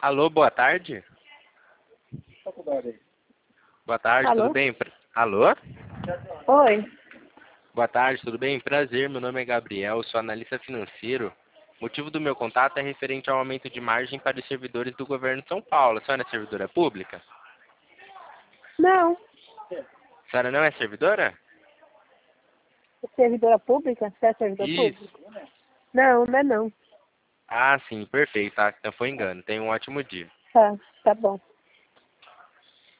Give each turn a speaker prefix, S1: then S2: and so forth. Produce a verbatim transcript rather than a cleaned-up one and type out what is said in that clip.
S1: Alô, boa tarde. Boa tarde,
S2: Alô?
S1: tudo bem? Pra- Alô?
S2: Oi.
S1: Boa tarde, tudo bem? Prazer, meu nome é Gabriel, sou analista financeiro. O motivo do meu contato é referente ao aumento de margem para os servidores do governo de São Paulo. A senhora é servidora pública?
S2: Não.
S1: A senhora não é servidora?
S2: Servidora pública? Você é servidor
S1: Isso.
S2: público? Não, não é não.
S1: Ah, sim, perfeito, tá? Então foi engano. Tenha um ótimo dia.
S2: Tá, tá bom.